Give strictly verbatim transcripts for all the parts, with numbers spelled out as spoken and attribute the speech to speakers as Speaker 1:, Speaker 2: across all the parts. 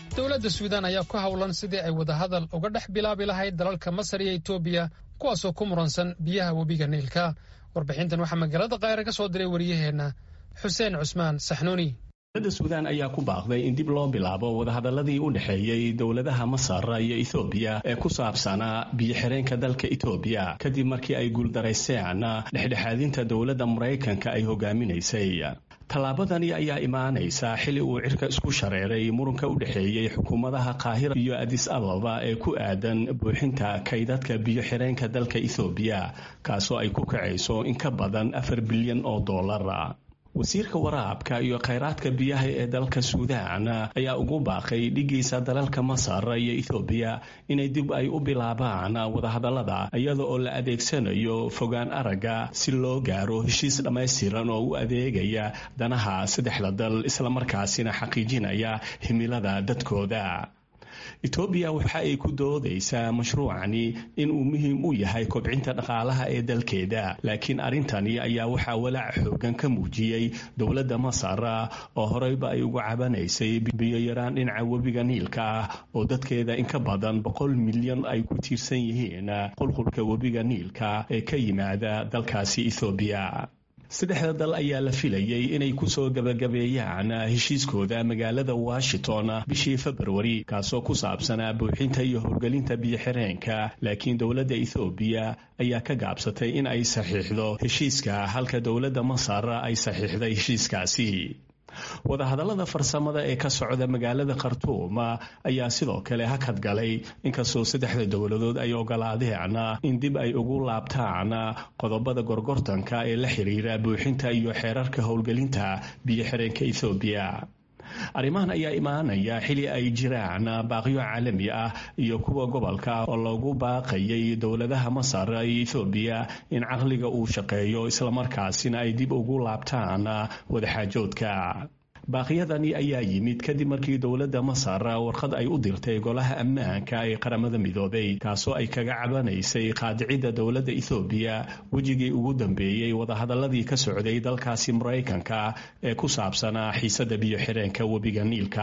Speaker 1: dowladda Suudaan ayaa ku hawlan sidii ay wada hadal uga dhex bilaabi lahayd dalalka Masar iyo Itoobiya kuwaasoo ku muransan biyaha webiga Niilka. Warbixintan waxaa magaalada Qaahire ka soo diray wariyaheena Xuseen Cusmaan Saxnuuni.
Speaker 2: dowladda Suudaan ayaa ku baaqday in dib loo bilaabo wadahadaladii u dhaxeeyay dowladaha Masar iyo Itoobiya ee ku saabsanaa biyo-xireenka dalka Itoobiya kadib markii ay guuldareysteen dhexdhexaadinta dowladda Mareykanka ay hogaaminaysay. tallaabadani ayaa imaanaysa xili uu cirka isku shareeray muranka u dhaxeeyay xukuumadaha Qaahira iyo Addis Ababa ee ku aadan buuxinta kaydadka biyo-xireenka dalka Itoobiya kaasoo ay ku kacayso in ka badan afar bilyan oo dollar. wasiirka waraabka iyo kheyraadka biyaha ee dalka Suudaan ayaa ugu baaqay dhigiisa dalalka Masar iyo Itoobiya inay dib ay u bilaabaan wadahadalada iyada oo la adeegsanayo fogaan araga si loo gaaro heshiis dhammaystiran oo u adeegaya danaha saddexda dal isla markaasina xaqiijinaya himilada dadkooda. Itoobiya waxa ay ku doodaysaa mashruucani in uu muhiim u yahay kobcinta dhaqaalaha ee dalkeeda, laakiin arrintani ayaa waxaa walaac xoogan ka muujiyay dowladda Masar oo horeyba ay uga cabanaysay biyo yaraan dhinaca webiga Niilka ah oo dadkeeda in ka badan boqol milyan ay ku tiirsan yihiin qulqulka webiga Niilka ee ka yimaada dalkaasi Itoobiya. saddexda dal ayaa la filayay inay ku soo gabagabeeyaan heshiiskooda magaalada Washington bishii February kaasoo ku saabsanaa buuxinta iyo howlgelinta biyo-xireenka, laakiin dowladda Itoobiya ayaa ka gaabsatay in ay saxiixdo heshiiska halka dowladda Masar ay saxiixday heshiiskaasi. wadahadalada farsamada ee ka socda magaalada Khartoum ayaa sidoo kale hakad galay inkastoo saddexda dowladood ay ogolaadeen in dib ay ugu laabtaan qodobada gorgortanka ee la xiriira buuxinta iyo xeerarka howlgelinta biyo-xireenka Itoobiya. arrimahan ayaa imaanaya xili ay jiraan baaqyo caalami ah iyo kuwa gobolka oo lagu baaqayay dowladaha Masar iyo Itoobiya in caqliga uu shaqeeyo isla markaasina ay dib ugu laabtaan wadaxaajoodka. baaqyadani ayaa yimid kadib markii dowladda Masar warqad ay u dirtay golaha ammaanka ee qaramada midoobay kaasoo ay kaga cabanaysay qaadicida dowladda Itoobiya wajigii ugu dambeeyay wadahadaladii ka socday dalkaasi Mareykanka ee ku saabsanaa xiisada biyo-xireenka webiga Niilka.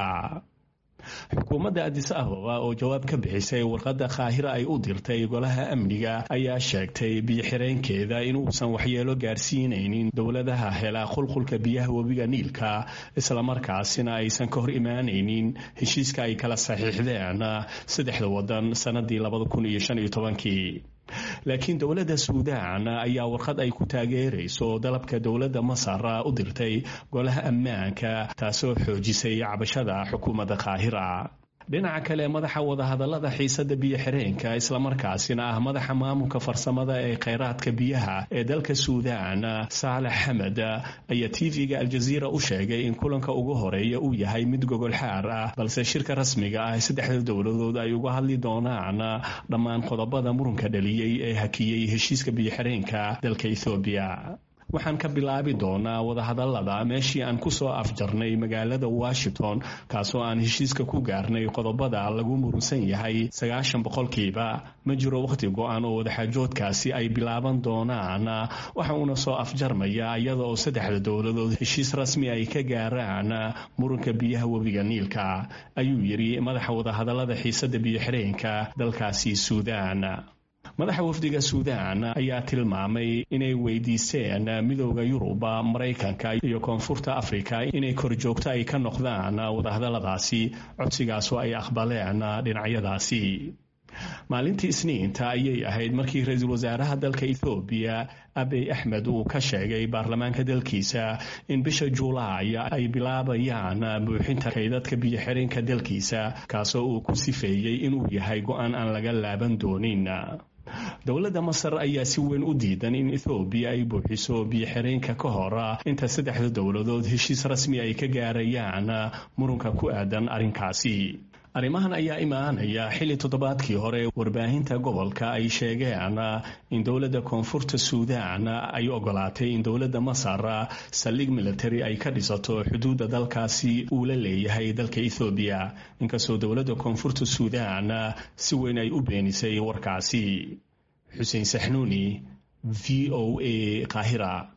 Speaker 2: xukuumadda Addis Ababa oo jawaab ka bixisay warqadda Qaahira ay u dirtay golaha amniga ayaa sheegtay biyo-xireenkeeda inuusan waxyeelo gaarsiinaynin dowladaha hela qulqulka biyaha webiga Niilka isla markaasina aysan ka hor imaanaynin heshiiska ay kala saxiixdeen saddexda wadan sanadii labada kun iyo shan iyo tobankii. laakiin dowladda Suudaan ayaa warqad ay ku taageerayso dalabka dowladda Masar u dirtay golaha ammaanka taasoo xoojisay cabashada xukuumadda Qaahira. dhinaca kale madaxa wadahadalada xiisada biyo-xireenka isla markaasina ah madaxa maamulka farsamada ee kheyraadka biyaha ee dalka Suudaan Saalax Xamed ayaa T V-ga Al Jazeera u sheegay in kulanka ugu horeeya uu yahay mid gogol xaar ah balse shirka rasmiga ah saddexda dowladood ay uga hadli doonaan dhammaan qodobada muranka dhaliyay ee hakiyay heshiiska biyo-xireenka dalka Itoobiya. waxaan ka bilaabi doonaa wadahadalada meeshii aan ku soo afjarnay magaalada Washington kaasoo aan heshiiska ku gaarnay qodobada lagu murunsan yahay sagaashan boqolkiiba. ma jiro waqti go'an oo wadaxaajoodkaasi ay bilaaban doonaan waxa uuna soo afjarmaya iyada oo saddexda dowladood heshiis rasmi ay ka gaaraan muranka biyaha webiga Niilka, ayuu yiri madaxa wadahadalada xiisada biyo-xireenka dalkaasi Suudaan. madaxa wafdiga Suudaan ayaa tilmaamay inay weydiisteen midowda Yurub, Mareykanka iyo Koonfurta Afrika inay korjoogto ay ka noqdaan wadahadaladaasi, codsigaasoo ay aqbaleen dhinacyadaasi. maalintii Isniinta ayay ahayd markii ra'iisul wasaaraha dalka Itoobiya Abiy Ahmed uu ka sheegay baarlamaanka dalkiisa in bisha Juulaay ay bilaabayaan buuxinta kaydadka biyo-xireenka dalkiisa kaasoo uu ku sifeeyay inuu yahay go'aan aan laga laaban doonin. dowladda Masar ayaa si weyn u diidan in Itoobiya ay buuxiso biyo-xireenka ka hor inta saddexda dowladood heshiis rasmi ay ka gaarayaan muranka ku aadan arrinkaasi. arrimahan ayaa imaanaya xili toddobaadkii hore warbaahinta gobolka ay sheegeen in dowladda Koonfurta Suudaan ay ogolaatay in dowladda Masar saldhig military ay ka dhisato xuduudda dalkaasi uu la leeyahay dalka Itoobiya, inkastoo dowladda Koonfurta Suudaan si weyn ay u beenisay warkaasi. Xuseen Saxnuuni, V O A, Qaahira.